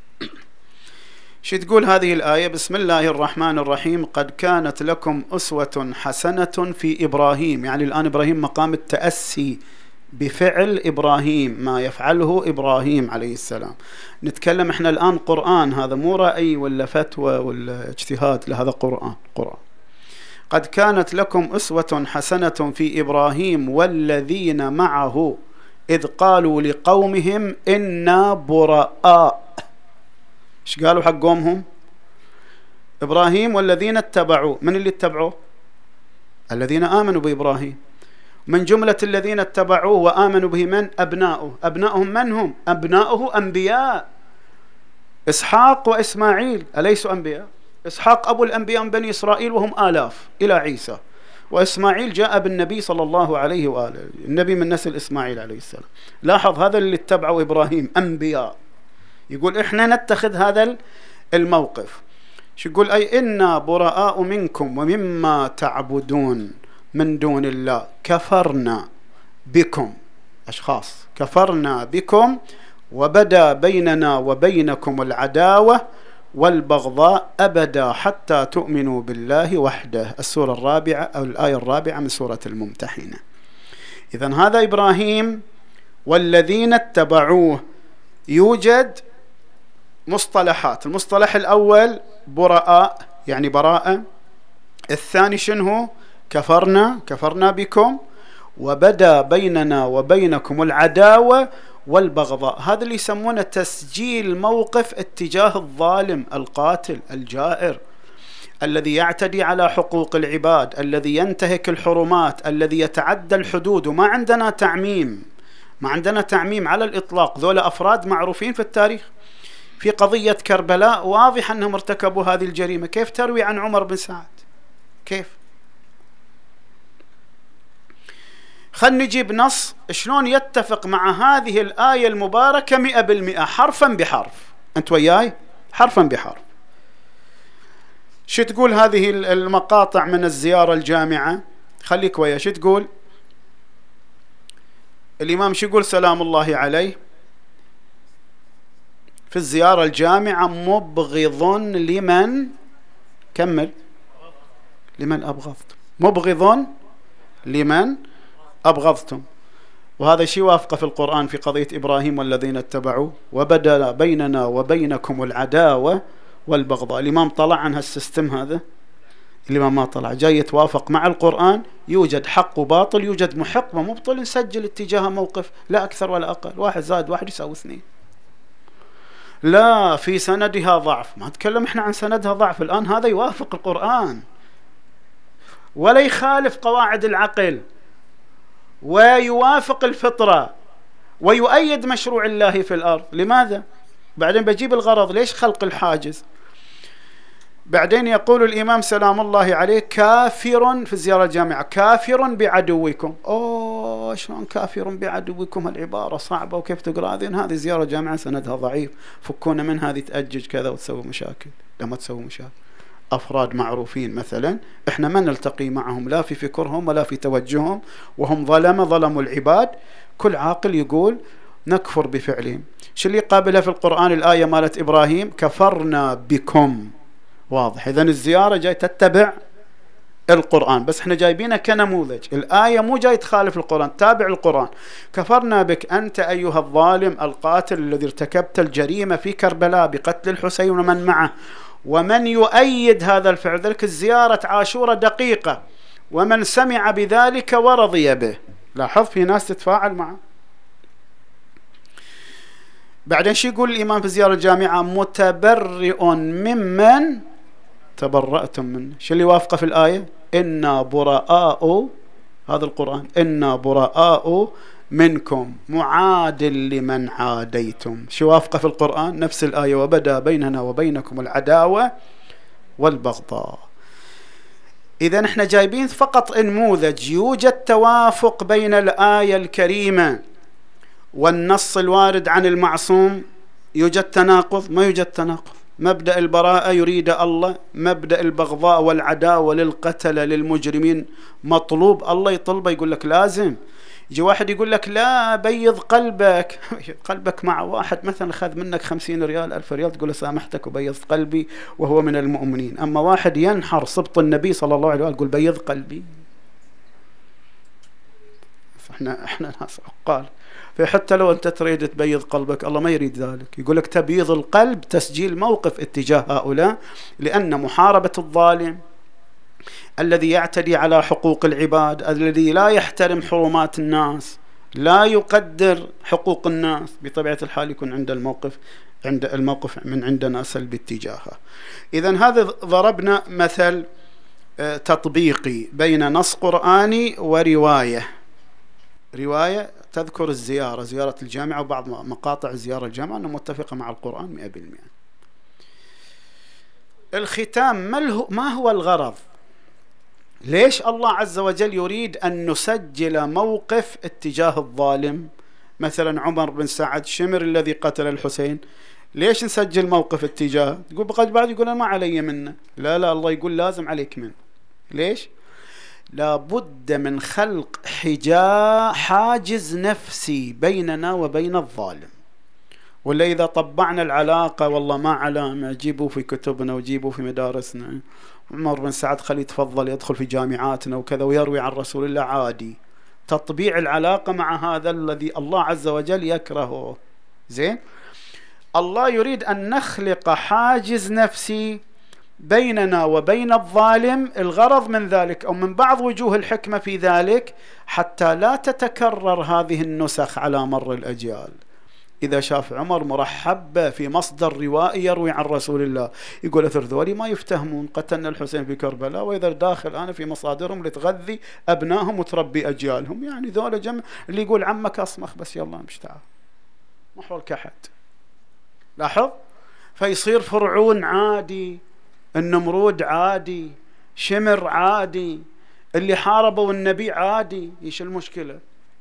شو تقول هذه الآية؟ بسم الله الرحمن الرحيم. قد كانت لكم أسوة حسنة في إبراهيم. يعني الآن إبراهيم مقام التأسي بفعل إبراهيم، ما يفعله إبراهيم عليه السلام. نتكلم إحنا الآن قرآن، هذا مو رأي ولا فتوى ولا اجتهاد، لهذا قرآن. قد كانت لكم أسوة حسنة في إبراهيم والذين معه إذ قالوا لقومهم إنا براء. إيش قالوا حق قومهم؟ إبراهيم والذين اتبعوا. من اللي اتبعوا؟ الذين آمنوا بإبراهيم. من جملة الذين اتبعوه وآمنوا به من؟ أبناؤه. أبناؤهم من هم؟ أبناؤه أنبياء، إسحاق وإسماعيل، أليسوا أنبياء؟ إسحاق أبو الأنبياء من بني إسرائيل وهم آلاف إلى عيسى، وإسماعيل جاء بالنبي صلى الله عليه وآله، النبي من نسل إسماعيل عليه السلام. لاحظ هذا اللي اتبعوا إبراهيم أنبياء. يقول إحنا نتخذ هذا الموقف. شو يقول؟ أي إنا براء منكم ومما تعبدون من دون الله كفرنا بكم. أشخاص كفرنا بكم وبدا بيننا وبينكم العداوة والبغضاء أبدا حتى تؤمنوا بالله وحده. السورة الرابعة أو الآية الرابعة من سورة الممتحنة. إذن هذا إبراهيم والذين اتبعوه. يوجد مصطلحات. المصطلح الأول براء، يعني براءة. الثاني شنو؟ كفرنا بكم وبدا بيننا وبينكم العداوة والبغضاء. هذا اللي يسمونه تسجيل موقف اتجاه الظالم القاتل الجائر الذي يعتدي على حقوق العباد، الذي ينتهك الحرمات، الذي يتعدى الحدود. وما عندنا تعميم، ما عندنا تعميم على الإطلاق. ذولا أفراد معروفين في التاريخ. في قضية كربلاء واضح أنهم ارتكبوا هذه الجريمة. كيف تروي عن عمر بن سعد؟ كيف؟ خلنا نجيب نص شلون يتفق مع هذه الآية المباركة 100% حرفا بحرف. أنت وياي؟ حرفا بحرف. شو تقول هذه المقاطع من الزيارة الجامعة؟ خليك ويا. شو تقول الإمام؟ شو يقول سلام الله عليه في الزيارة الجامعة؟ مبغض لمن، كمل، لمن أبغضتم، مبغض لمن أبغضتم. وهذا شيء وافقه في القرآن في قضية إبراهيم والذين اتبعوه، وبدأ بيننا وبينكم العداوة والبغضاء. الإمام طلع عن هالسيستم هذا؟ الإمام ما طلع، جاي يتوافق مع القرآن. يوجد حق وباطل، يوجد محق ومبطل، نسجل اتجاه موقف، لا أكثر ولا أقل. 1 زائد 1 يساوي 2. لا في سندها ضعف، ما نتكلم احنا عن سندها ضعف الآن. هذا يوافق القرآن ولا يخالف قواعد العقل ويوافق الفطرة ويؤيد مشروع الله في الأرض. لماذا؟ بعدين بجيب الغرض. ليش خلق الحاجز؟ بعدين يقول الإمام سلام الله عليه كافر في الزيارة الجامعة، كافر بعدوكم. شلون كافر بعدوكم؟ العبارة صعبة وكيف تقرأ هذه زيارة جامعة سندها ضعيف، فكونا من هذه تأجج كذا وتسوي مشاكل. لما تسوي مشاكل أفراد معروفين مثلا إحنا ما نلتقي معهم لا في فكرهم ولا في توجههم، وهم ظلموا العباد. كل عاقل يقول نكفر بفعلهم. شو اللي قابلها في القرآن؟ الآية مالت إبراهيم كفرنا بكم. واضح. إذن الزيارة جاي تتبع القرآن، بس احنا جايبينها كنموذج. الآية مو جاي تخالف القرآن، تابع القرآن. كفرنا بك أنت أيها الظالم القاتل الذي ارتكبت الجريمة في كربلاء بقتل الحسين ومن معه، ومن يؤيد هذا الفعل. ذلك الزيارة عاشورة دقيقة، ومن سمع بذلك ورضي به. لاحظ في ناس تتفاعل معه. بعدين شو يقول الإمام في زيارة الجامعة؟ متبرئ ممن تبرأتم منه. شو اللي وافقه في الآية؟ إنا براء، هذا القرآن، إنا براء منكم معادل لمن عاديتم. شو وافقه في القرآن؟ نفس الآية وبدا بيننا وبينكم العداوة والبغضاء. إذا احنا جايبين فقط نموذج. يوجد توافق بين الآية الكريمة والنص الوارد عن المعصوم. يوجد تناقض؟ ما يوجد تناقض. مبدأ البراءة يريد الله، مبدأ البغضاء والعداوة للقتلة للمجرمين مطلوب، الله يطلبه. يقول لك لازم. يجي واحد يقول لك لا بيض قلبك. قلبك مع واحد مثلا أخذ منك 50 ريال 1000 ريال تقول له سامحتك وبيض قلبي وهو من المؤمنين. أما واحد ينحر سبط النبي صلى الله عليه وسلم يقول بيض قلبي. احنا ناس عقال. فحتى لو أنت تريد تبيض قلبك الله ما يريد ذلك. يقول لك تبييض القلب تسجيل موقف اتجاه هؤلاء، لأن محاربة الظالم الذي يعتدي على حقوق العباد، الذي لا يحترم حرمات الناس، لا يقدر حقوق الناس، بطبيعة الحال يكون عند الموقف من عندنا سلبي اتجاهه. إذن هذا ضربنا مثل تطبيقي بين نص قرآني ورواية. رواية تذكر زيارة الجامعة وبعض مقاطع زيارة الجامعة أنها متفقة مع القرآن 100%. الختام ما هو الغرض؟ ليش الله عز وجل يريد أن نسجل موقف اتجاه الظالم؟ مثلا عمر بن سعد شمر الذي قتل الحسين، ليش نسجل موقف اتجاه؟ تقول بقى بعد يقول أنا ما علي منه. لا الله يقول لازم عليك منه. ليش؟ لابد من خلق حاجز نفسي بيننا وبين الظالم. ولا إذا طبعنا العلاقة والله ما علامة، جيبوا في كتبنا وجيبوا في مدارسنا عمر بن سعد خليه يتفضل يدخل في جامعاتنا وكذا ويروي عن رسول الله عادي، تطبيع العلاقة مع هذا الذي الله عز وجل يكرهه. زين، الله يريد أن نخلق حاجز نفسي بيننا وبين الظالم. الغرض من ذلك أو من بعض وجوه الحكمة في ذلك حتى لا تتكرر هذه النسخ على مر الأجيال. إذا شاف عمر مرحب في مصدر روائي يروي عن رسول الله، يقول أثر ذولي ما يفتهمون، قتلنا الحسين في كربلاء، وإذا داخل أنا في مصادرهم لتغذي أبنائهم وتربي أجيالهم. يعني ذولا جمع اللي يقول عمك أصمخ بس يلا مش تعال محور كحد. لاحظ، فيصير فرعون عادي، النمرود عادي، شمر عادي، اللي حاربوا النبي عادي. إيش المشكلة؟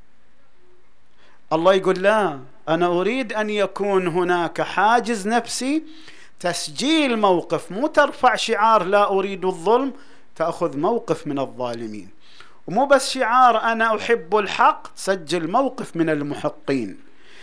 الله يقول لا، أنا أريد أن يكون هناك حاجز نفسي، تسجيل موقف، مو ترفع شعار لا أريد الظلم، تأخذ موقف من الظالمين، ومو بس شعار أنا أحب الحق، سجل موقف من المحقين.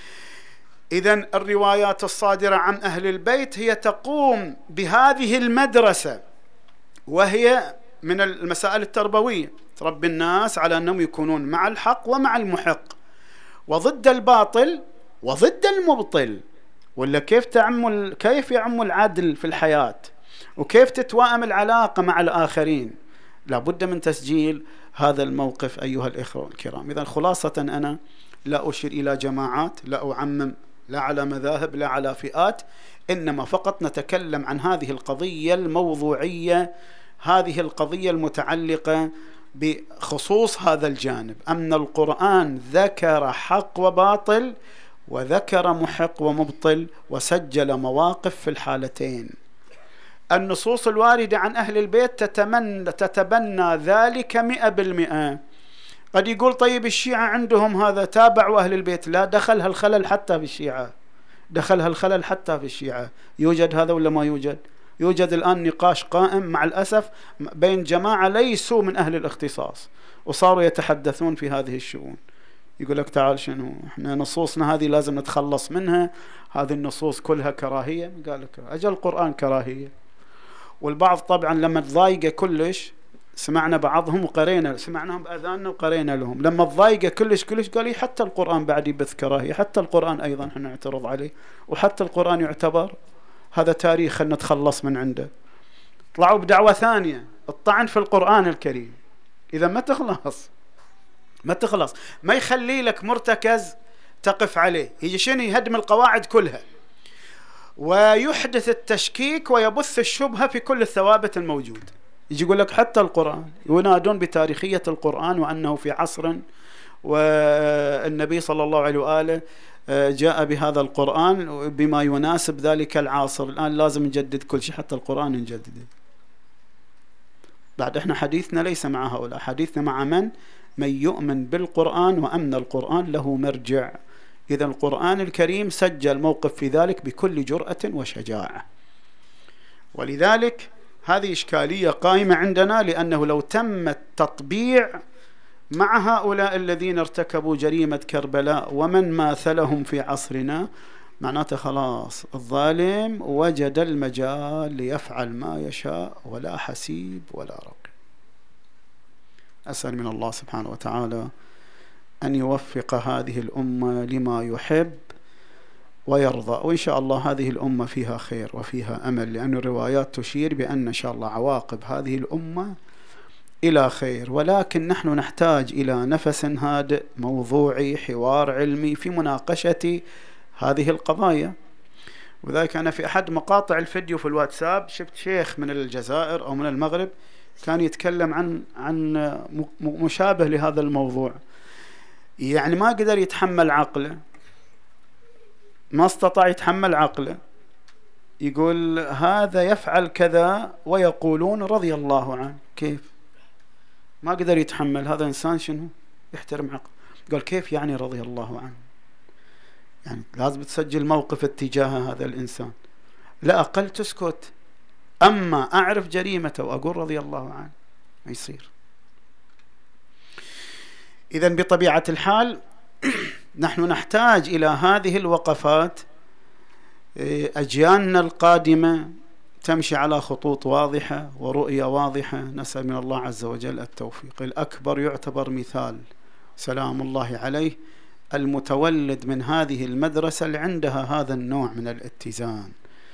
إذن الروايات الصادرة عن أهل البيت هي تقوم بهذه المدرسة، وهي من المسائل التربوية، تربي الناس على أنهم يكونون مع الحق ومع المحق، وضد الباطل وضد المبطل. ولا كيف يعم العدل في الحياة، وكيف تتوائم العلاقة مع الآخرين. لابد من تسجيل هذا الموقف أيها الإخوة الكرام. إذن خلاصة أنا لا أشير إلى جماعات، لا أعمم، لا على مذاهب، لا على فئات، إنما فقط نتكلم عن هذه القضية الموضوعية، هذه القضية المتعلقة بخصوص هذا الجانب، أن القرآن ذكر حق وباطل، وذكر محق ومبطل، وسجل مواقف في الحالتين. النصوص الواردة عن أهل البيت تتبنى ذلك 100%. قد يقول طيب الشيعة عندهم هذا تابعوا أهل البيت، لا، دخل هالخلل حتى في الشيعة، دخل هالخلل حتى في الشيعة. يوجد هذا ولا ما يوجد؟ يوجد الآن نقاش قائم مع الأسف بين جماعة ليسوا من أهل الاختصاص، وصاروا يتحدثون في هذه الشؤون. يقول لك تعال شنو احنا نصوصنا هذه لازم نتخلص منها، هذه النصوص كلها كراهية. قال لك أجل القرآن كراهية. والبعض طبعا لما تضايقه كلش، سمعنا بعضهم وقرينا، سمعناهم بأذاننا وقرينا لهم، لما تضايقه كلش قال لي حتى القرآن بعد يبث كراهية، حتى القرآن أيضا احنا نعترض عليه، وحتى القرآن يعتبر هذا تاريخ خلنا نتخلص من عنده. طلعوا بدعوة ثانية، الطعن في القرآن الكريم. إذا ما تخلص، ما يخلي لك مرتكز تقف عليه، يجي شنو يهدم القواعد كلها، ويحدث التشكيك ويبث الشبهة في كل الثوابت الموجودة. يجي يقول لك حتى القرآن، ينادون بتاريخية القرآن وأنه في عصر والنبي صلى الله عليه وآله جاء بهذا القرآن بما يناسب ذلك العصر، الآن لازم نجدد كل شيء، حتى القرآن نجدده. بعد احنا حديثنا ليس مع هؤلاء، حديثنا مع من يؤمن بالقرآن وأن القرآن له مرجع. إذا القرآن الكريم سجل موقف في ذلك بكل جرأة وشجاعة. ولذلك هذه إشكالية قائمة عندنا، لأنه لو تم التطبيع مع هؤلاء الذين ارتكبوا جريمة كربلاء ومن ماثلهم في عصرنا، معناته خلاص الظالم وجد المجال ليفعل ما يشاء، ولا حسيب ولا رقيب. أسأل من الله سبحانه وتعالى أن يوفق هذه الأمة لما يحب ويرضى، وإن شاء الله هذه الأمة فيها خير وفيها أمل، لأن الروايات تشير بأن إن شاء الله عواقب هذه الأمة إلى خير. ولكن نحن نحتاج إلى نفس هادئ موضوعي، حوار علمي في مناقشة هذه القضايا. وذلك أنا في أحد مقاطع الفيديو في الواتساب شفت شيخ من الجزائر أو من المغرب كان يتكلم عن مشابه لهذا الموضوع، يعني ما قدر يتحمل عقله، ما استطاع يتحمل عقله، يقول هذا يفعل كذا ويقولون رضي الله عنه. كيف؟ ما قدر يتحمل، هذا إنسان شنو يحترم عقله. قال كيف يعني رضي الله عنه؟ يعني لازم تسجل موقف اتجاه هذا الإنسان، لا أقل تسكت، أما أعرف جريمته وأقول رضي الله عنه ما يصير. إذن بطبيعة الحال نحن نحتاج إلى هذه الوقفات. أجيالنا القادمة تمشي على خطوط واضحة ورؤية واضحة، نسأل من الله عز وجل التوفيق. الأكبر يعتبر مثال، سلام الله عليه المتولد من هذه المدرسة اللي عندها هذا النوع من الاتزان.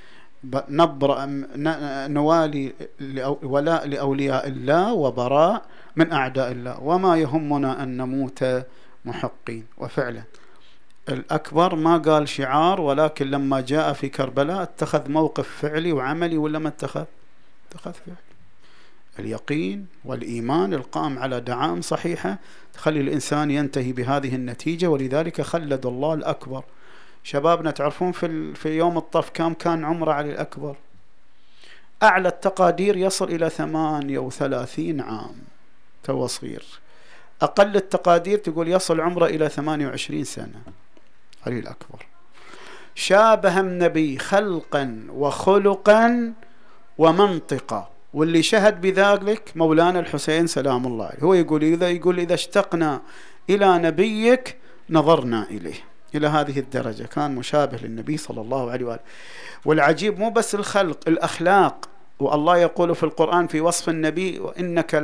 نوالي ولاء لأولياء الله وبراء من أعداء الله، وما يهمنا أن نموت محقين. وفعلا الأكبر ما قال شعار، ولكن لما جاء في كربلاء اتخذ موقف فعلي وعملي، ولا ما اتخذ فعلي. اليقين والإيمان القائم على دعائم صحيحة تخلي الإنسان ينتهي بهذه النتيجة. ولذلك خلد الله الأكبر. شبابنا تعرفون في يوم الطف كان عمره على الأكبر؟ أعلى التقادير يصل إلى 38 عام، تو صغير. أقل التقادير تقول يصل عمره إلى 28 سنة علي الأكبر. شابه النبي خلقا وخلقا ومنطقا، واللي شهد بذلك مولانا الحسين سلام الله عليه. هو يقول إذا اشتقنا إلى نبيك نظرنا إليه. إلى هذه الدرجة كان مشابه للنبي صلى الله عليه وآله. والعجيب مو بس الخلق، الأخلاق. والله يقول في القرآن في وصف النبي: وإنك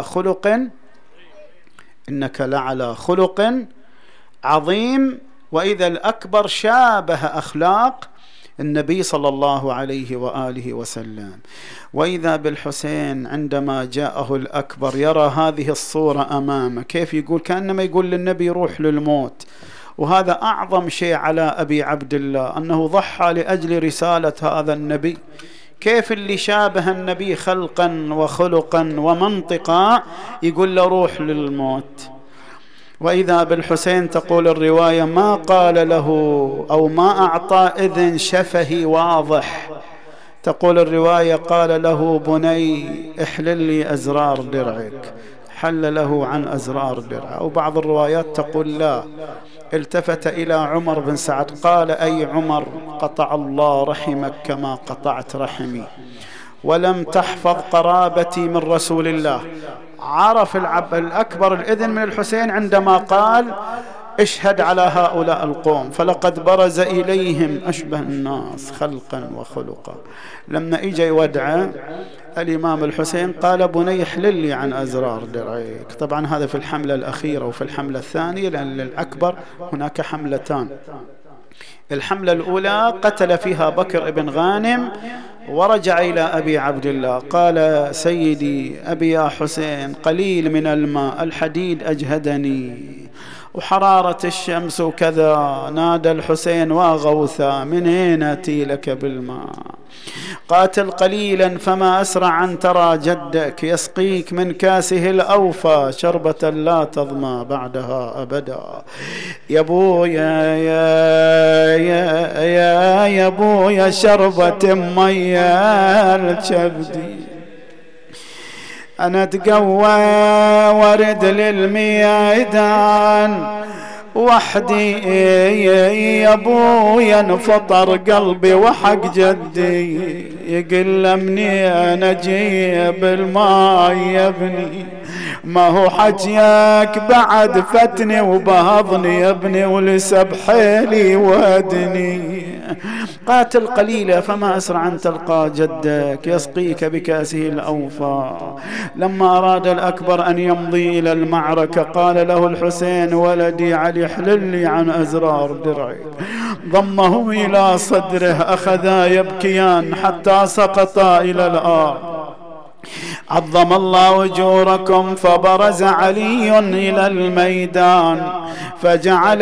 لعلى خلق عظيم. وإذا الأكبر شابه أخلاق النبي صلى الله عليه وآله وسلم. وإذا بالحسين عندما جاءه الأكبر يرى هذه الصورة أمامه، كيف يقول؟ كأنما يقول للنبي روح للموت. وهذا أعظم شيء على أبي عبد الله، أنه ضحى لأجل رسالة هذا النبي. كيف اللي شابه النبي خلقا وخلقا ومنطقا يقول له روح للموت؟ وإذا بالحسين تقول الرواية ما قال له أو ما أعطى إذن شفهي واضح. تقول الرواية قال له بني احلل لي أزرار درعك، حل له عن أزرار درعه. أو بعض الروايات تقول لا، التفت إلى عمر بن سعد قال أي عمر قطع الله رحمك كما قطعت رحمي، ولم تحفظ قرابتي من رسول الله. عرف الأكبر الإذن من الحسين عندما قال اشهد على هؤلاء القوم فلقد برز إليهم أشبه الناس خلقا وخلقا. لما إجا يودع الإمام الحسين قال بني احلل لي عن أزرار درعيك. طبعا هذا في الحملة الأخيرة وفي الحملة الثانية، لأن للأكبر هناك حملتان. الحملة الأولى قتل فيها بكر بن غانم ورجع إلى أبي عبد الله قال سيدي أبي يا حسين قليل من الماء الحديد أجهدني وحرارة الشمس وكذا. نادى الحسين واغوثا من أين أتي لك بالماء؟ قاتل قليلا فما أسرع أن ترى جدك يسقيك من كاسه الأوفى شربة لا تظمى بعدها أبدا. يا بويا يا بويا شربة ميا الشبدي أنا تقوى ورد للميدان وحدي يا ابويا انفطر قلبي وحق جدي يقلمني انا اجيب الماء يا ابني ما هو حجيك بعد فتني وبهضني يا ابني ولسب حيلي ودني. قاتل قليلا فما أسرع أن تلقى جدك يسقيك بكاسه الأوفى. لما أراد الأكبر أن يمضي إلى المعركة قال له الحسين ولدي علي احلل لي عن أزرار درعي. ضمه إلى صدره أخذا يبكيان حتى سقطا إلى الأرض. عظم الله أجوركم فبرز علي إلى الميدان فجعل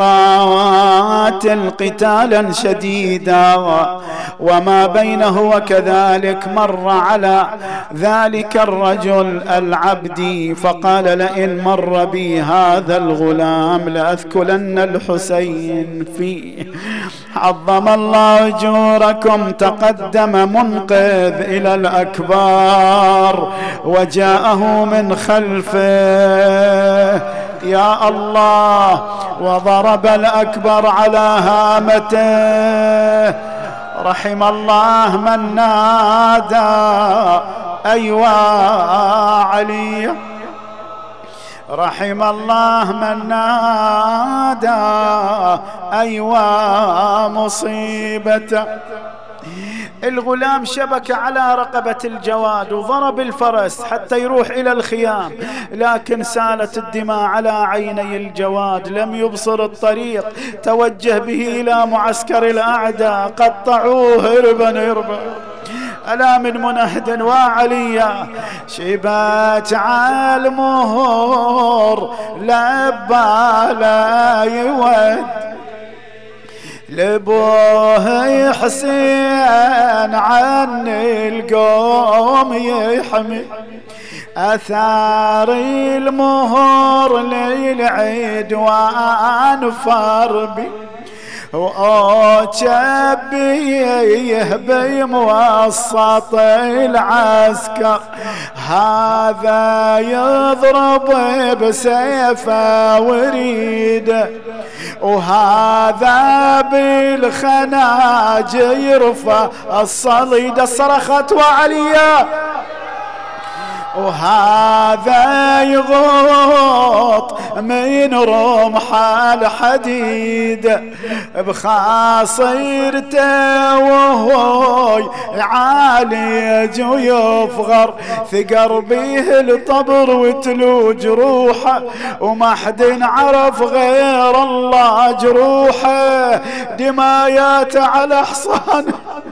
يقاتل قتالا شديدا وما بينه وكذلك مر على ذلك الرجل العبدي فقال لئن مر بي هذا الغلام لأذكلن الحسين فيه. عظم الله أجوركم تقدم منقذ إلى الأكبر وجاءه من خلفه يا الله وضرب الأكبر على هامته. رحم الله من نادى أيوا علي رحم الله من نادى أيوا مصيبة الغلام شبك على رقبة الجواد وضرب الفرس حتى يروح إلى الخيام، لكن سالت الدماء على عيني الجواد، لم يبصر الطريق، توجه به إلى معسكر الأعداء، قطعوه هربا. ألا من منهد وعليا شبات عالمهور لبا لا يود، لبوه حسين عن القوم يحمي، أثار المهور للعدوان فربي، وشبيه بموسط العسكر، هذا يضرب بسيفه وريده، وهذا بالخناج يرفع الصليد. صرخت وعليا وهذا يغوط من رمح الحديد، بخاصرته وهو يعالج ويفغر، ثقر به الطبر وتلو جروحه، وما حد عرف غير الله جروحه، دمايات على حصانه.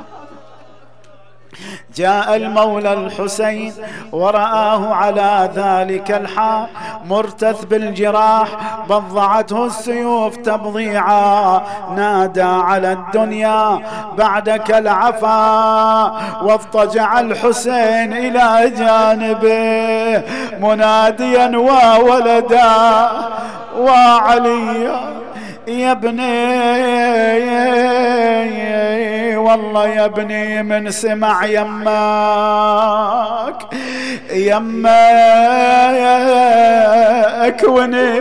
جاء المولى الحسين ورآه على ذلك الحال مرتث بالجراح، بضعته السيوف تبضيعا، نادى على الدنيا بعدك العفا، واضطجع الحسين إلى جانبه مناديا وولدا وعليا يا ابني، والله يا ابني من سمع يمك وني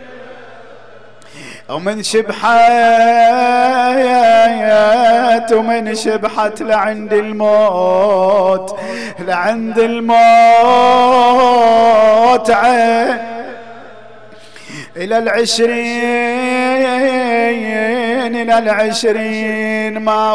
ومن شبحات ومن شبحت لعند الموت عين إلى العشرين ما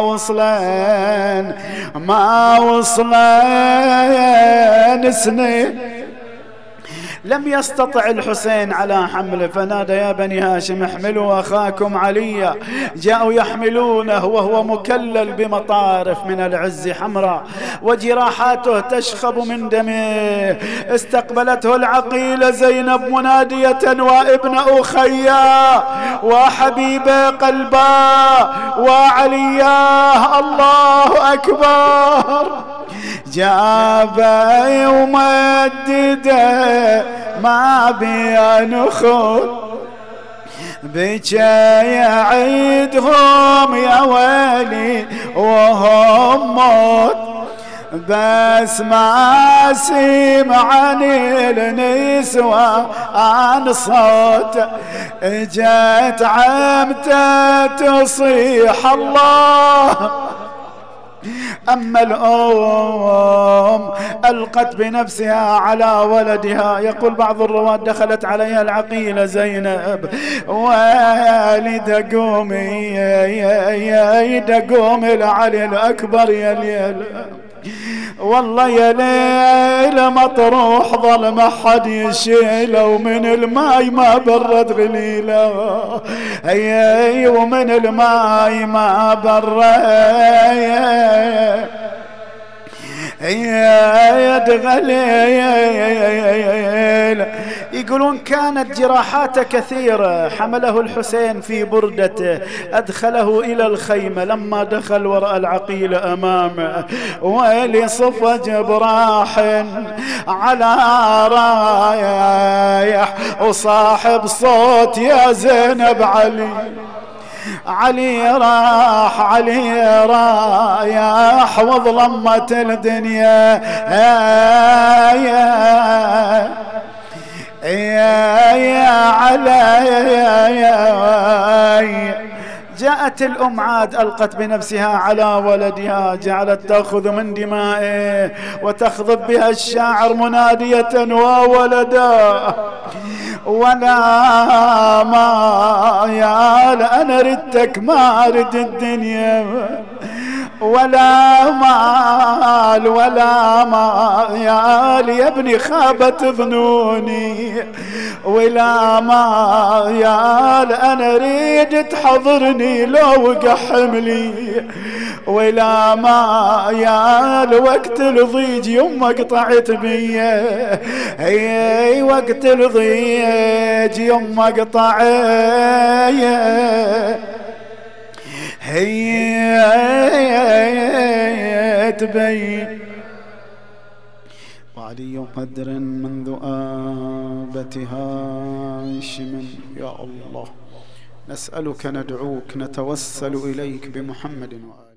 وصلن سنين. لم يستطع الحسين على حمله، فنادى يا بني هاشم احملوا أخاكم عليا. جاءوا يحملونه وهو مكلل بمطارف من العز حمراء، وجراحاته تشخب من دمه. استقبلته العقيلة زينب منادية وابن أخيا وحبيب قلبا وعليا، الله أكبر. جاب ومدده ما بين خل، بكى يعيدهم يا ويلي وهم موت، بس ما سمعني النسوة عن صوت، اجت عمته تصيح الله. أما الأم ألقت بنفسها على ولدها. يقول بعض الرواة دخلت عليها العقيلة زينب والدة قومي قومي لعلي الأكبر يا ليل، والله يا ليل مطروح ظل ما حد يشيله، ومن الماي ما برد غليله، ومن الماي ما برد يدغليل. يقولون كانت جراحاته كثيرة. حمله الحسين في بردته، أدخله إلى الخيمة. لما دخل وراء العقيلة أمامه ولصف جبراح على رايح، وصاحب صوت يا زينب علي رايح وظلمت الدنيا يا علي. جاءت الأم عاد ألقت بنفسها على ولدها، جعلت تأخذ من دمائه وتخضب بها الشاعر منادية وولدا ولا ما يا أنا ردتك ما أرد الدنيا، ولا مال ولا مال يا ابني خابت ظنوني، ولا مال أنا ريد تحضرني لو وقع حملي، ولا مال وقت الضيج يما قطعت بيا، اي وقت الضيج يما قطعت هي تبين. وعلي قدر من ذؤابتها هاشم. يا الله نسألك ندعوك نتوسل إليك بمحمد وآله.